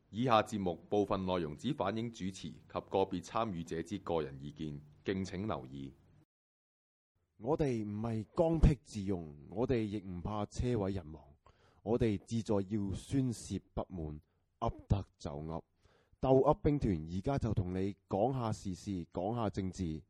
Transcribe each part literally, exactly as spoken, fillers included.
以下節目部分內容只反映主持及個別參與者之個人意見，敬請留意。 我哋唔係剛愎自用，我哋亦唔怕車毀人亡，我哋志在要宣泄不滿，噏得就噏。鬥噏兵團而家就同你講下時事，講下政治。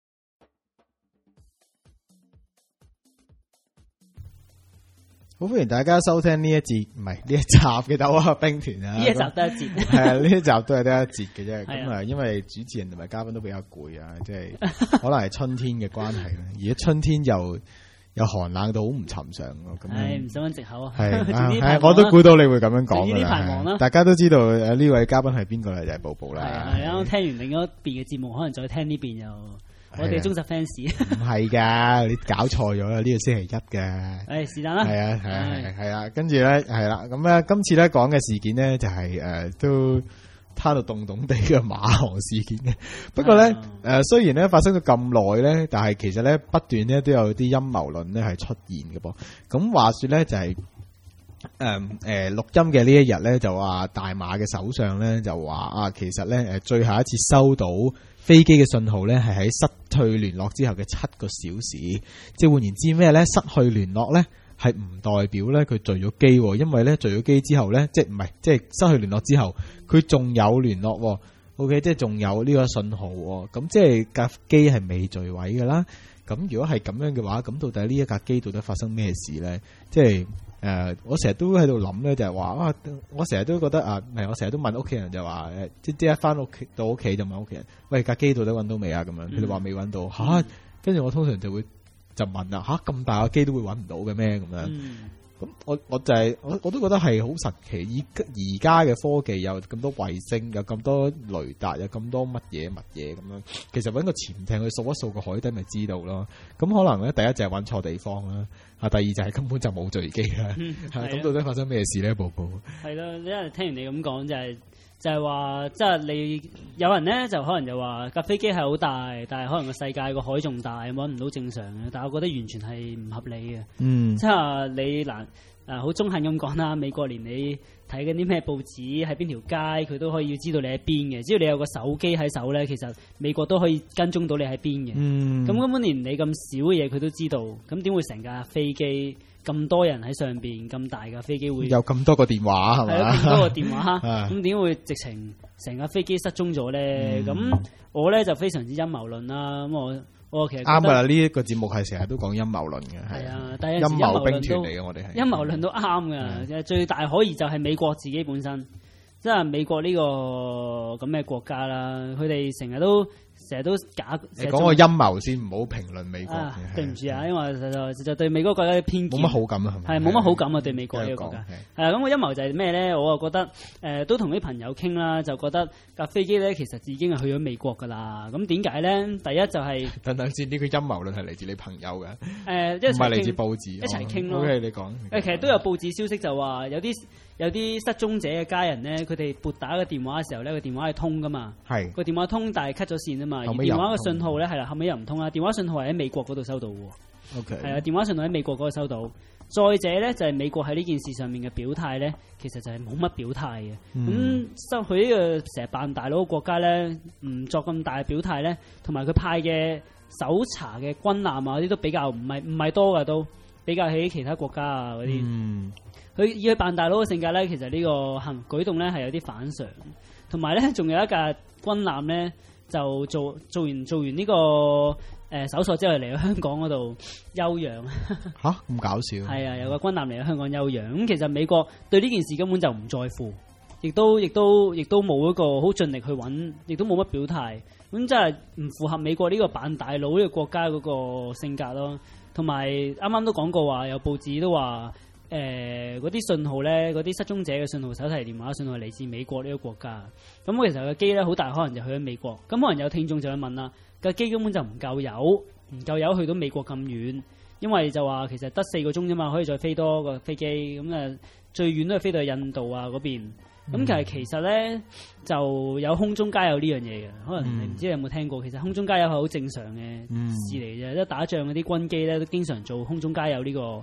好歡迎大家收聽呢一節，唔係呢一集嘅鬥噏兵團啊！ 呢一集得一節， 係啊，呢一集都係得一節嘅啫。咁啊，因為主持人同埋嘉賓都比較攰啊，即係可能係春天嘅關係啦。而家春天又又寒冷到好唔尋常咯。咁係唔使揾藉口啊！ 係係，我都估到你會咁樣講㗎呢排忙啦。 大家都知道誒呢位嘉賓係邊個啦，就係寶寶啦。 係啊，啱啱聽完另一邊嘅節目，可能再聽呢邊又。我哋忠實 fans 唔係㗎，你搞錯咗啦！呢個星期一嘅， 誒是但啦， 係啊係啊係啊，跟住咧係啦，咁咧今次咧講嘅事件咧就係、是、誒、呃、都攤到凍凍地嘅馬航事件嘅。不過咧誒、呃、雖然咧發生咗咁耐咧，但係其實咧不斷咧都有啲陰謀論咧係出現嘅噃。咁話說咧就係誒誒錄音嘅呢一日咧就話大馬嘅首相咧就話啊，其實咧誒最後一次收到飛機嘅信號咧，係喺失去聯絡之後嘅七個小時。即係換言之咩咧？失去聯絡咧，係唔代表咧佢墜咗機，因為咧墜咗機之後咧，即係唔係即係失去聯絡之後，佢仲有聯絡。OK， 即係仲有呢個信號。咁即係架機係未墜毀噶啦。咁如果係咁樣嘅話，咁到底呢一架機到底發生咩事咧？即係。誒、呃，我成日都喺度諗咧，就係、是、話啊，我成日都覺得啊，唔係，我成日都問屋企人就話誒，即即一翻屋企到屋企就問屋企人，喂，架機到底揾到未啊？咁樣，佢哋話未揾到嚇，跟、啊、住我通常就會就問啦嚇，咁、啊、大個機都會揾唔到嘅咩？咁樣，咁、嗯、我我就係、是、我我都覺得係好神奇。而而家嘅科技有咁多衛星，有咁多雷達，有咁多乜嘢乜嘢咁樣，其實揾個潛艇去掃一掃個海底咪知道咯。咁可能咧，第一就係揾錯地方啦。啊！第二就係根本就冇墜機啦，係咁到底發生咩事咧？寶寶係咯，因為聽完你咁講就係、是、就係話，即係你有人咧就可能就話架飛機係好大，但係可能個世界個海仲大，揾唔到正常嘅。但係我覺得完全係唔合理嘅。嗯，即係你嗱誒好中肯咁講啦，美國連你睇緊啲咩報紙喺邊條街，佢都可以要知道你喺邊嘅。只要你有個手機喺手咧，其實美國都可以跟蹤到你喺邊嘅。嗯，咁根本連你咁少嘅嘢佢都知道，咁點會成架飛機咁多人喺上邊咁大架飛機會有咁多個電話係咪啊？ 咁多個電話咁點會直情成架飛機失蹤咗咧？咁、嗯、我咧就非常之陰謀論啦。咁我我其實啱噶啦，呢一個節目係成日都講陰謀論嘅，係啊，但係陰謀兵團嚟嘅，我哋係陰謀論都啱噶。嗯、最大可疑就係美國自己本身，即係美國呢個咁嘅國家啦，佢哋成日都成日都假。 你講個陰謀先，唔好評論美國。 啊、對唔住啊，因為就就就對美國國家有偏見， 冇乜好感啊， 係冇乜好感啊，對美國呢個國家。係啊，咁個陰謀就係咩咧？我啊覺得誒、呃，都同啲朋友傾啦，就覺得架飛機咧其實已經係去咗美國噶啦。咁點解咧？第一就係、是、 等等先，呢、這個陰謀論係嚟自你朋友嘅，誒、 呃，唔係嚟自報紙， 一齊傾咯。 O K，你講。 誒，其實都有報紙消息就話有啲。有啲失蹤者嘅家人咧，佢哋撥打個電話嘅時候咧，個電話係通噶嘛，係個電話通，但係 cut 咗線啊嘛，而電話嘅信號咧係啦，後尾又唔通啦。電話信號係喺美國嗰度收到喎，OK，係啊，電話信號喺美國嗰度收到。再者咧就係、是、美國喺呢件事上面嘅表態咧，其實就係冇乜表態嘅。咁收佢呢個成日扮大佬嘅國家咧，唔作咁大嘅表態咧，同埋佢派嘅搜查嘅軍艦啊嗰啲都比較唔係唔係多噶，都比較起其他國家啊嗰啲。嗯佢以佢扮大佬嘅性格咧，其實呢個行舉動咧係有啲反常，同埋咧仲有一架軍艦咧就做做完做完呢、這個誒、呃、搜索之後嚟到香港嗰度休養。 吓咁搞笑？係啊，有個軍艦嚟到香港休養。咁其實美國對呢件事根本就唔在乎，亦都亦都亦都冇一個好盡力去揾，亦都冇乜表態。咁真係唔符合美國呢個扮大佬呢個國家嗰個性格咯。同埋啱啱都講過話，有報紙都話。誒嗰啲信號咧，嗰啲失蹤者嘅信號、手提電話信號係嚟自美國呢個國家。咁我其實個機咧好大可能就去咗美國。咁可能有聽眾就會問啦，個機根本就唔夠油，唔夠油去到美國咁遠，因為就話其實得四個鐘啫嘛，可以再飛多個飛機。咁啊最遠都係飛到去印度啊嗰邊。咁其實其實咧就有空中加油呢樣嘢嘅，可能你唔知你有冇聽過。其實空中加油係好正常嘅事嚟嘅，即係、嗯、打仗嗰啲軍機咧都經常做空中加油呢、呢個。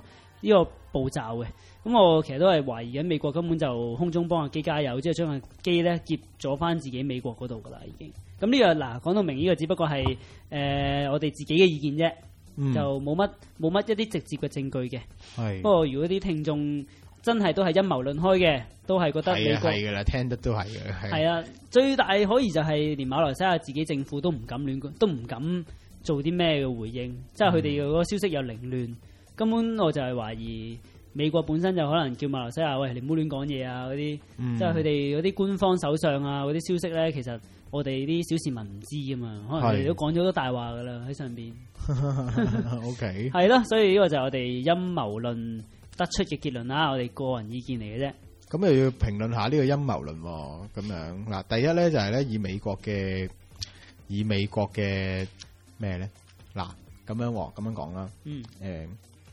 呢個步驟嘅。咁我其實都係懷疑緊美國根本就空中幫阿機加油，即係將個機咧劫咗翻自己美國嗰度噶啦已經。咁呢、這個嗱講到明呢個只不過係誒、呃、我哋自己嘅意見啫，嗯、就冇乜冇乜一啲直接嘅證據嘅。係。不過如果啲聽眾真係都係陰謀論開嘅，都係覺得美國係嘅啦，聽得都係嘅。 係啊，最大可疑就係連馬來西亞自己政府都唔敢亂，都唔敢做啲咩嘅回應，即係佢哋嗰個消息又凌亂，嗯、根本我就係懷疑。美國本身就可能叫馬來西亞喂，你唔好亂講嘢啊嗰啲，嗯、即係佢哋嗰啲官方首相啊嗰啲消息咧，其實我哋啲小市民唔知噶嘛，可能佢哋都講咗好多大話噶啦喺上邊。 O K， 係咯，所以呢個就係我哋陰謀論得出嘅結論啦，我哋個人意見嚟嘅啫。 咁又要評論下呢個陰謀論喎，咁樣嗱，第一咧就係咧以美國嘅以美國嘅咩咧嗱咁樣咁樣講啦，嗯誒。呃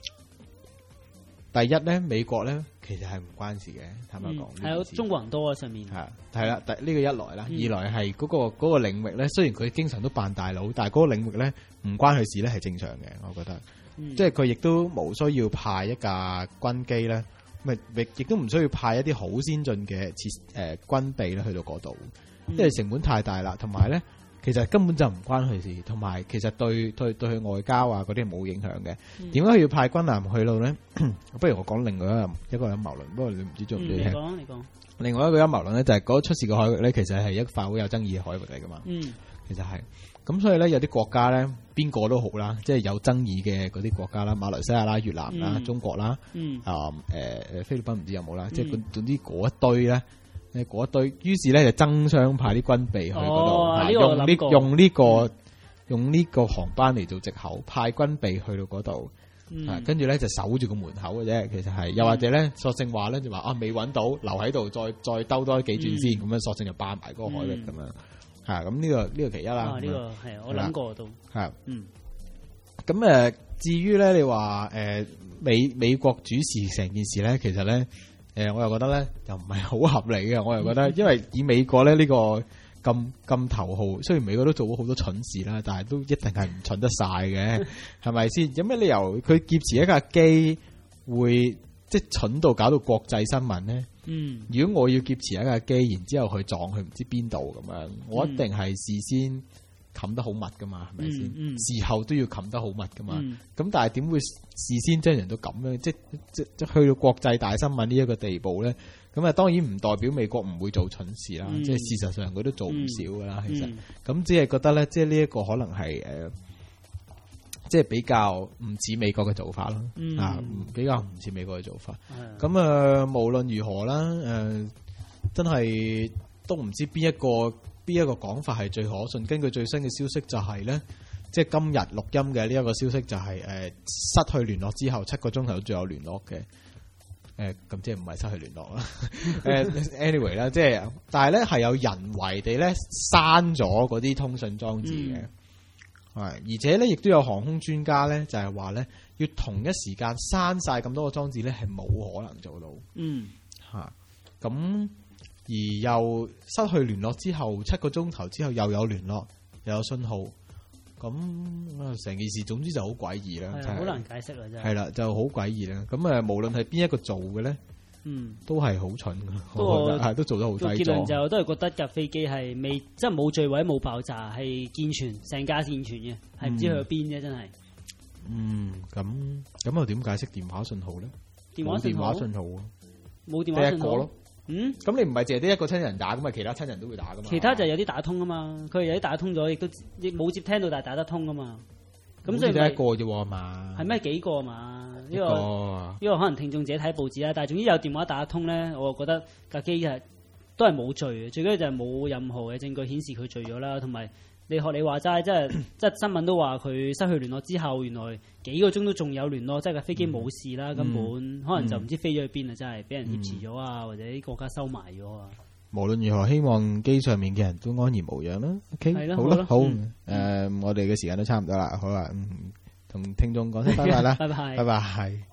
第一咧，美國咧其實係唔關事嘅，坦白講。係有、 嗯、中國人多啊，上面。係係啦，第呢個一來啦，嗯、二來係嗰、嗰個嗰、嗰個領域咧，雖然佢經常都扮大佬，但係嗰個領域咧唔關佢事咧係正常嘅，我覺得。嗯、即係佢亦都冇需要派一架軍機咧，咪亦亦都唔需要派一啲好先進嘅設誒軍備咧去到嗰度，嗯、因為成本太大啦，同埋咧。其實根本就唔關佢事，同埋其實對對對佢外交啊嗰啲冇影響嘅。點解佢要派軍艦去到咧？不如我講另外一個陰謀論，不過你唔知做唔做聽？你講，你講。另外一個陰謀論咧，就係嗰出事嘅海域咧，其實係一塊好有爭議嘅海域嚟噶嘛。嗯，其實係。咁所以咧，有啲國家咧，邊個都好啦，即係有爭議嘅嗰啲國家啦，馬來西亞啦、越南啦、嗯、中國啦，嗯，啊誒誒菲律賓唔知有冇啦，嗯、即係總之嗰一堆咧。誒，嗰一堆，於是咧就爭相派啲軍備去嗰度，哦這個、用呢用呢、這個、嗯、用呢個航班嚟做藉口，派軍備去到嗰度，嗯、跟住咧就守住個門口嘅啫。其實係，又或者咧，索性話咧就話啊，未揾到，留喺度，再再兜多幾轉先，咁、嗯、樣索性就霸埋嗰個海域咁、嗯、樣。係咁呢個呢、這個其一啦。呢、啊這個係我諗過都係。嗯。咁誒，至於咧，你話誒、呃、美美國主持成件事咧，其實咧。誒，我又覺得咧，又唔係好合理嘅。我又覺得，因為以美國咧呢個咁咁頭號，雖然美國都做咗好多蠢事啦，但係都一定係唔蠢得晒嘅，係咪先？有咩理由佢劫持一架機會即係蠢到搞到國際新聞咧？嗯，如果我要劫持一架機，然之後去撞去唔知邊度咁樣，我一定係事先冚得好密噶嘛，係咪先？嗯嗯、事後都要冚得好密噶嘛。咁、嗯、但係點會事先將人到咁樣，即即即去到國際大新聞呢一個地步咧？咁啊，當然唔代表美國唔會做蠢事啦。嗯、即係事實上佢都做唔少噶啦。嗯、其實咁、嗯、只係覺得咧，即係呢一個可能係誒、呃，即係比較唔似美國嘅做法咯。嗯、啊，比較唔似美國嘅做法。咁啊、嗯呃，無論如何啦，誒、呃，真係都唔知邊一個。呢一個講法係最可信。根據最新嘅消息就係咧，即係今日錄音嘅呢一個消息就係、是、誒、呃、失去聯絡之後七個鐘頭都仲有聯絡嘅。誒、呃、咁即係唔係失去聯絡啦。誒 anyway 啦，即係但係咧係有人為地咧刪咗嗰啲通訊裝置嘅。係、嗯、而且咧亦都有航空專家咧就係話咧要同一時間刪晒咁多個裝置咧係冇可能做到。嗯，吓咁。而又失去聯絡之後七個鐘頭之後又有聯絡又有信號，咁成件事總之就好詭異啦，好難解釋啦，真係係啦，就好詭異啦。咁誒，無論係邊一個做嘅咧，嗯，都係好蠢嘅，我覺得係都做得好低。結論就都係覺得架飛機係未即係冇墜毀冇爆炸，係健全成架健全嘅，係唔知去咗邊啫，真係。嗯，咁咁又點解釋電話信號咧？電話電話信號冇電話信號咯。嗯，咁你唔係淨係得一個親人打噶嘛？其他親人都會打噶嘛？其他就有啲打得通啊嘛，佢有啲打得通咗，亦都亦冇接聽到，但係打得通噶嘛。咁所以得一個啫嘛？係咩幾個嘛？呢個呢個可能聽眾自己睇報紙啦。但係總之有電話打得通咧，我覺得架機係都係冇罪嘅。最緊要就係冇任何嘅證據顯示佢罪咗啦。同埋你學你話齋，即係即係新聞都話佢失去聯絡之後，原來幾個鐘都仲有聯絡，即係架飛機冇事啦，嗯、根本、嗯、可能就唔知飛咗去邊啊！真係俾人挾持咗啊，嗯、或者啲國家收埋咗啊！無論如何，希望機上面嘅人都安然無恙啦。OK，係啦，好啦，好誒、嗯呃，我哋嘅時間都差唔多啦，好啦，嗯，同聽眾講聲拜拜啦，拜拜，拜拜。